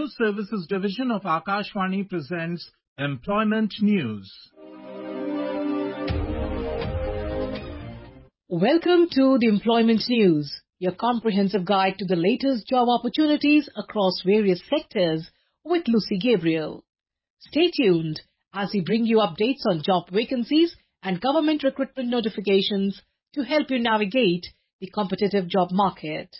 News Services Division of Akashvani presents Employment News. Welcome to the Employment News, your comprehensive guide to the latest job opportunities across various sectors with Lucy Gabriel. Stay tuned as we bring you updates on job vacancies and government recruitment notifications to help you navigate the competitive job market.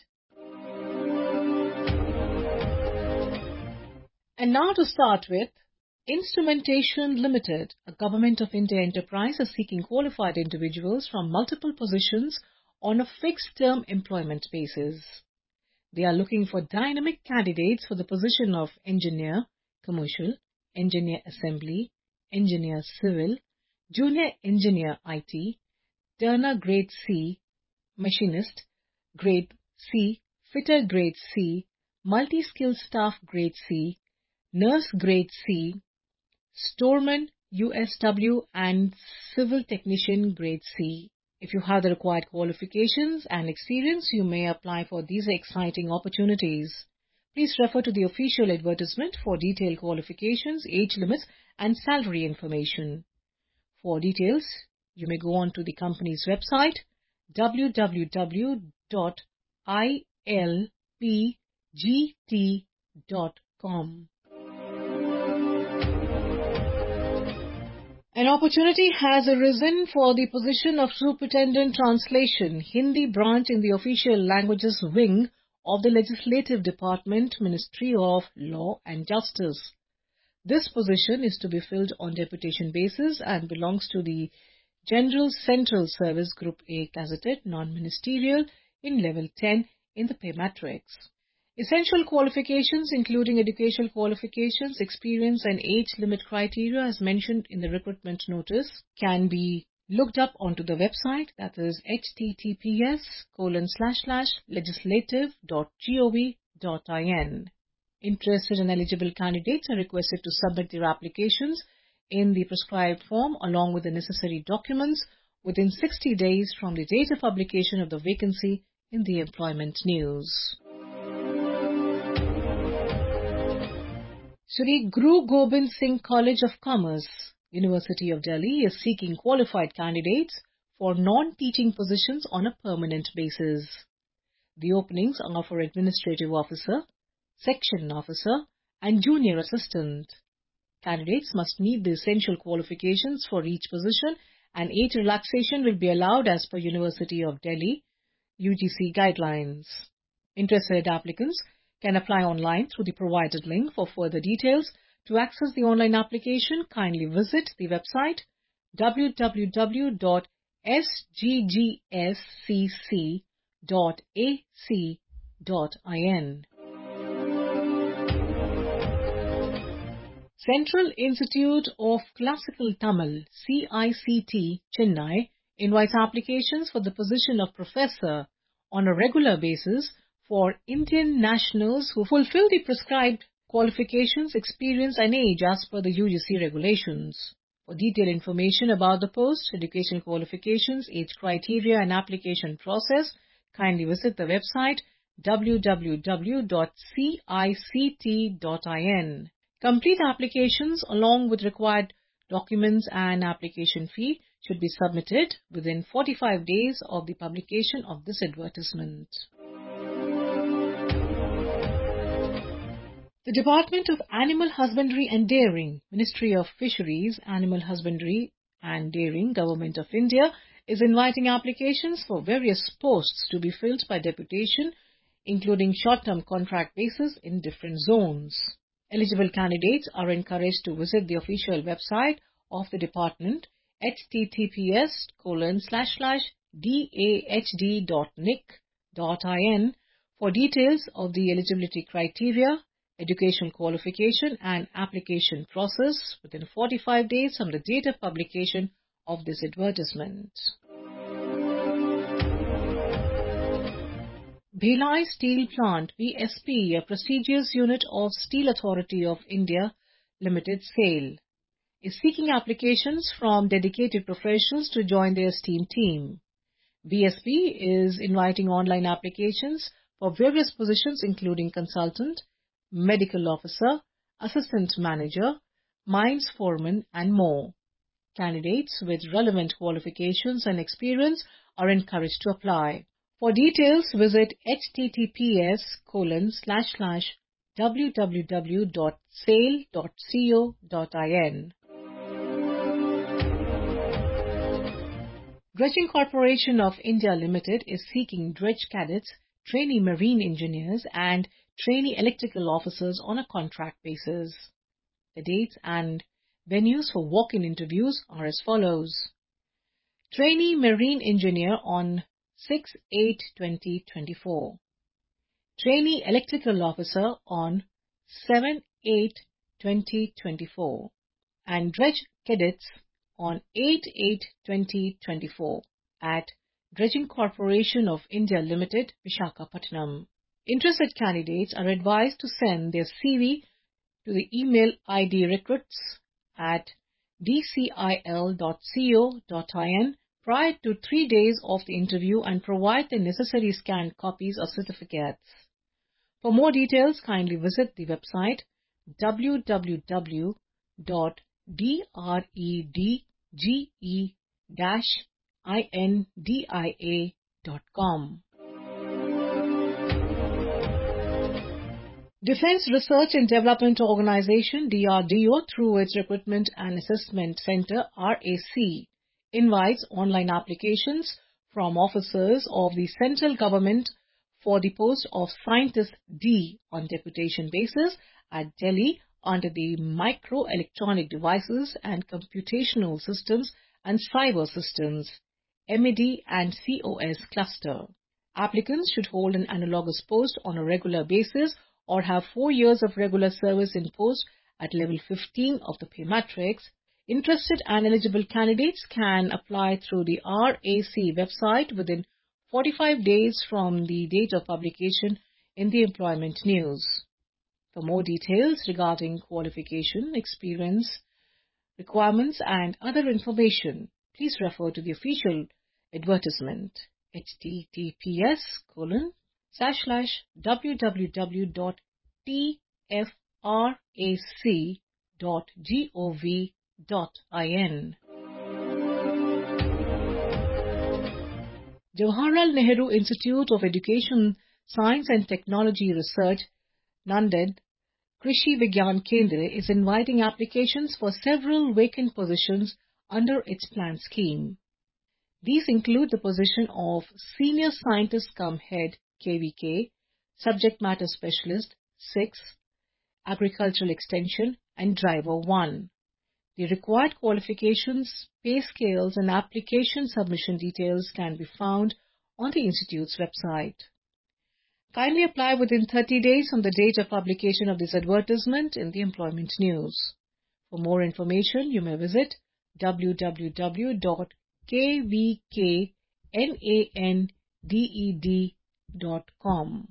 And now to start with, Instrumentation Limited, a Government of India enterprise, is seeking qualified individuals from multiple positions on a fixed-term employment basis. They are looking for dynamic candidates for the position of Engineer Commercial, Engineer Assembly, Engineer Civil, Junior Engineer IT, Turner Grade C, Machinist Grade C, Fitter Grade C, Multi-Skilled Staff Grade C, Nurse Grade C, Storeman USW and Civil Technician Grade C. If you have the required qualifications and experience, you may apply for these exciting opportunities. Please refer to the official advertisement for detailed qualifications, age limits and salary information. For details, you may go on to the company's website www.ilpgt.com. An opportunity has arisen for the position of Superintendent Translation, Hindi branch in the Official Languages Wing of the Legislative Department, Ministry of Law and Justice. This position is to be filled on deputation basis and belongs to the General Central Service Group A gazetted non-ministerial in level 10 in the pay matrix. Essential qualifications including educational qualifications, experience and age limit criteria as mentioned in the recruitment notice can be looked up onto the website, that is https://legislative.gov.in. Interested and eligible candidates are requested to submit their applications in the prescribed form along with the necessary documents within 60 days from the date of publication of the vacancy in the Employment News. Shri Guru Gobind Singh College of Commerce, University of Delhi is seeking qualified candidates for non-teaching positions on a permanent basis. The openings are for Administrative Officer, Section Officer and Junior Assistant. Candidates must meet the essential qualifications for each position and age relaxation will be allowed as per University of Delhi UGC guidelines. Interested applicants can apply online through the provided link. For further details, to access the online application, kindly visit the website www.sggsscc.ac.in. Central Institute of Classical Tamil, CICT, Chennai, invites applications for the position of professor on a regular basis for Indian nationals who fulfill the prescribed qualifications, experience and age as per the UGC regulations. For detailed information about the post, educational qualifications, age criteria and application process, kindly visit the website www.cict.in. Complete applications along with required documents and application fee should be submitted within 45 days of the publication of this advertisement. The Department of Animal Husbandry and Dairying, Ministry of Fisheries, Animal Husbandry and Dairying, Government of India is inviting applications for various posts to be filled by deputation, including short-term contract basis in different zones. Eligible candidates are encouraged to visit the official website of the department https://dahd.nic.in for details of the eligibility criteria, educational qualification and application process within 45 days from the date of publication of this advertisement. Bhilai Steel Plant, BSP, a prestigious unit of Steel Authority of India Limited SAIL, is seeking applications from dedicated professionals to join their esteemed team. BSP is inviting online applications for various positions including consultant, medical officer, assistant manager, mines foreman and more. Candidates with relevant qualifications and experience are encouraged to apply. For details, visit https://www.sale.co.in. Dredging Corporation of India Limited is seeking dredge cadets, trainee marine engineers and trainee electrical officers on a contract basis. The dates and venues for walk-in interviews are as follows. Trainee marine engineer on 6/8/2024. Trainee electrical officer on 7/8/2024 and dredge cadets on 8/8/2024 at Dredging Corporation of India Limited, Visakhapatnam. Interested candidates are advised to send their CV to the email ID recruits@dcil.co.in prior to 3 days of the interview and provide the necessary scanned copies of certificates. For more details, kindly visit the website www.dredge-india.com. Defence Research and Development Organization DRDO, through its Recruitment and Assessment Center RAC, invites online applications from officers of the central government for the post of Scientist D on deputation basis at Delhi under the Microelectronic Devices and Computational Systems and Cyber Systems MED and COS cluster. Applicants should hold an analogous post on a regular basis or have 4 years of regular service in post at level 15 of the pay matrix. Interested and eligible candidates can apply through the RAC website within 45 days from the date of publication in the Employment News. For more details regarding qualification, experience, requirements and other information, please refer to the official advertisement https://www.tfrac.gov.in. Jawaharlal Nehru Institute of Education, Science and Technology Research, Nanded, Krishi Vigyan Kendra is inviting applications for several vacant positions under its planned scheme. These include the position of Senior Scientist cum Head KVK, Subject Matter Specialist 6, Agricultural Extension and Driver 1. The required qualifications, pay scales and application submission details can be found on the Institute's website. Kindly apply within 30 days from the date of publication of this advertisement in the Employment News. For more information, you may visit www.kvknanded.com.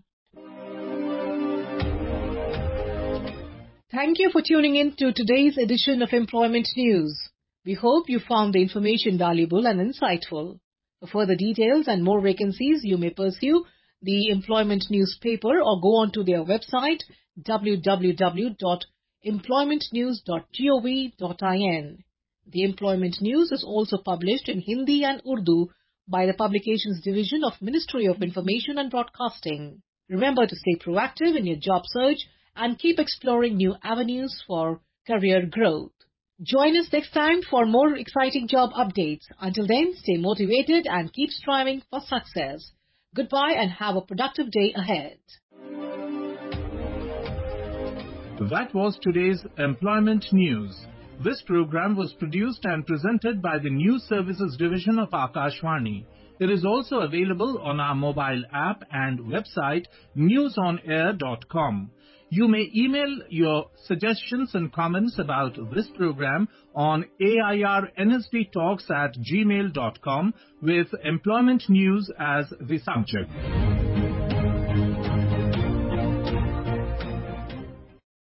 Thank you for tuning in to today's edition of Employment News. We hope you found the information valuable and insightful. For further details and more vacancies, you may pursue the Employment newspaper or go on to their website www.employmentnews.gov.in. The Employment News is also published in Hindi and Urdu by the Publications Division of Ministry of Information and Broadcasting. Remember to stay proactive in your job search and keep exploring new avenues for career growth. Join us next time for more exciting job updates. Until then, stay motivated and keep striving for success. Goodbye and have a productive day ahead. That was today's Employment News. This program was produced and presented by the News Services Division of Akashvani. It is also available on our mobile app and website newsonair.com. You may email your suggestions and comments about this program on airnsdtalks@gmail.com with Employment News as the subject.